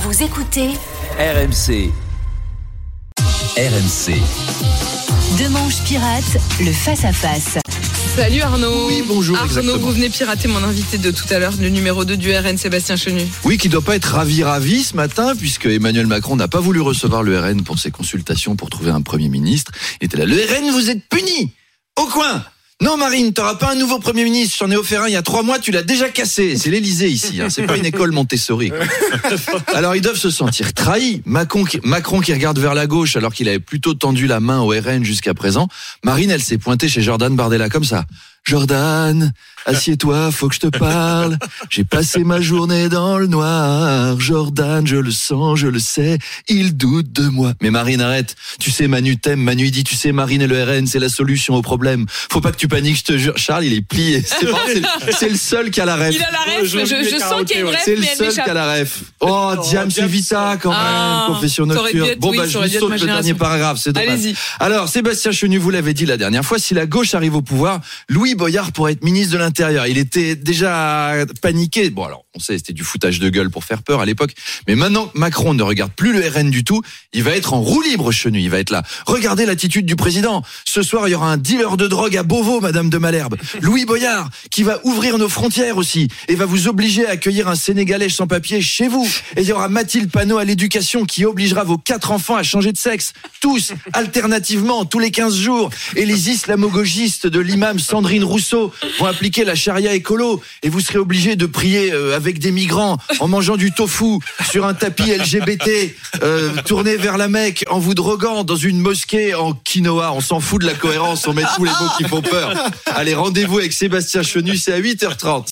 Vous écoutez RMC. RMC. Demanche pirate, le face-à-face. Salut Arnaud. Oui, bonjour. Arnaud, Exactement. vous venez pirater mon invité de tout à l'heure, le numéro 2 du RN, Sébastien Chenu. Oui, qui doit pas être ravi ce matin, puisque Emmanuel Macron n'a pas voulu recevoir le RN pour ses consultations pour trouver un Premier ministre. Il était là, le RN, vous êtes puni. Au coin. Non Marine, t'auras pas un nouveau Premier ministre, j'en ai offert un il y a 3 mois, tu l'as déjà cassé. C'est l'Élysée ici, hein. C'est pas une école Montessori, quoi. Alors ils doivent se sentir trahis. Macron qui regarde vers la gauche alors qu'il avait plutôt tendu la main au RN jusqu'à présent. Marine, elle s'est pointée chez Jordan Bardella comme ça. Jordan, assieds-toi, faut que je te parle. J'ai passé ma journée dans le noir. Jordan, je le sens, je le sais, il doute de moi. Mais Marine, arrête. Tu sais, Manu t'aime. Manu, il dit, tu sais, Marine et le RN, c'est la solution au problème. Faut pas que tu paniques, je te jure. Charles, il est plié. C'est le seul qui a la ref. Il a la ref, je sens qu'il y a une ref, C'est le mais elle seul qui m'échappe. a la ref. Oh, Diam, c'est Vita quand même. Confession ça aurait dû nocturne. être- Bon, oui, bah, ça je aurait vous dû être saute ma le dernier génération. paragraphe, c'est dommage. Allez-y. Alors, Sébastien Chenu, vous l'avez dit la dernière fois, si la gauche arrive au pouvoir, Louis Boyard pourrait être ministre de l'Intérieur. Il était déjà paniqué. Bon, alors, on sait, c'était du foutage de gueule pour faire peur à l'époque. Mais maintenant que Macron ne regarde plus le RN du tout, il va être en roue libre, Chenu. Il va être là. Regardez l'attitude du président. Ce soir, il y aura un dealer de drogue à Beauvau, Madame de Malherbe. Louis Boyard, qui va ouvrir nos frontières aussi et va vous obliger à accueillir un Sénégalais sans papier chez vous. Et il y aura Mathilde Panot à l'éducation qui obligera vos 4 enfants à changer de sexe. Tous, alternativement, tous les 15 jours. Et les islamo-gauchistes de l'imam Sandrine Rousseau vont appliquer la charia écolo. Et vous serez obligés de prier avec des migrants en mangeant du tofu sur un tapis LGBT, tourné vers la Mecque, en vous droguant dans une mosquée en quinoa. On s'en fout de la cohérence, on met tous les mots qui font peur. Allez, rendez-vous avec Sébastien Chenu, c'est à 8h30.